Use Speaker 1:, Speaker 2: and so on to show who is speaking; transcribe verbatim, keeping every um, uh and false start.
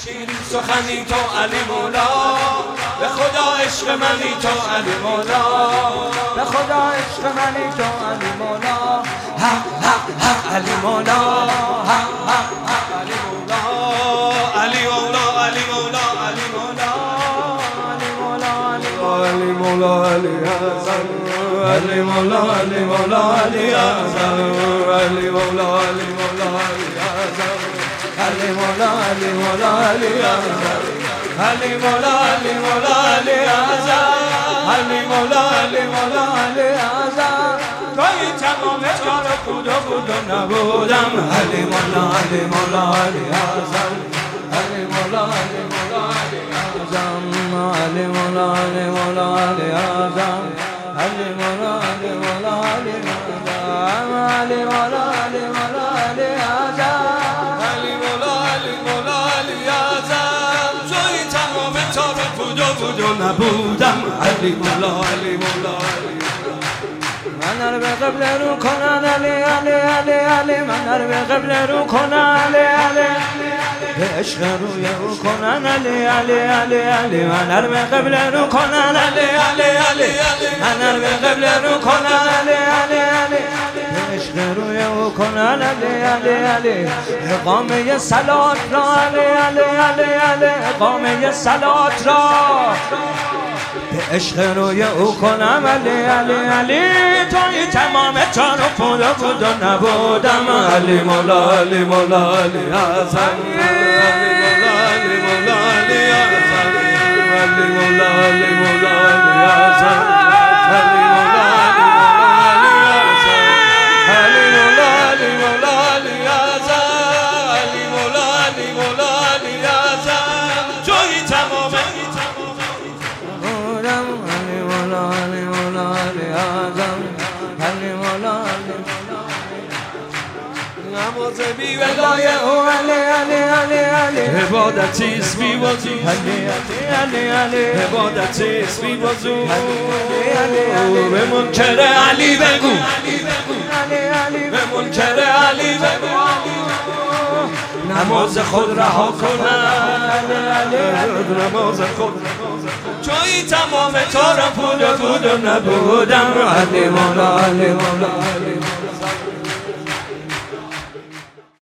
Speaker 1: شیرین سخنی تو علی مولا، به خدا عشق منی تو علی مولا، به خدا عشق منی تو علی مولا، حق حق حق علی مولا، حق حق حق علی مولا، علی مولا علی مولا علی مولا علی مولا علی مولا علی حسن علی مولا علی مولا علی حسن علی مولا علی مولا علی حسن علی مولا علی مولا علی حسن علی مولا علی مولا علی حسن علی مولا علی مولا علی حسن توی تمام کار خود و خود نبودم علی مولا علی مولا علی حسن علی مولا علی مولا علی حسن علی مولا علی مولا علی حسن علی مولا علی مولا علی حسن علی مولا علی مولا علی حسن علی مولا علی مولا علی حسن توی تمام کار خود و خود نبودم علی مولا علی مولا علی من رو به قبل رو کنن علی علی علی علی من رو به قبل رو کنن علی علی به عشق روی او کنن علی علی علی علی من رو به قبل رو کنن علی علی علی من رو به قبل رو کنن علی علی علی به عشق روی او کنن علی علی علی اقامه صلات را علی علی علی علی اقامه صلات را به عشق روی او کنم علی علی علی توی تمام چار و پود و بود و نبودم علی مولا علی مولا علی حسن علی مولا علی مولا علی حسن علی مولا علی مولا علی حسن علی مولا علی مولا علی مولا علی حسن علی مولا علی مولا علی حسن توی تمام نماز بی ولای او علی علی علی علی عبادتی است بی وضو علی علی علی عبادتی است بی وضو به منکر علی بگو علی علی به منکر علی بگو نماز خود رها کنن نماز خود جایی تمام تارم پود و بود و نبودم علی مولا علی مولا علی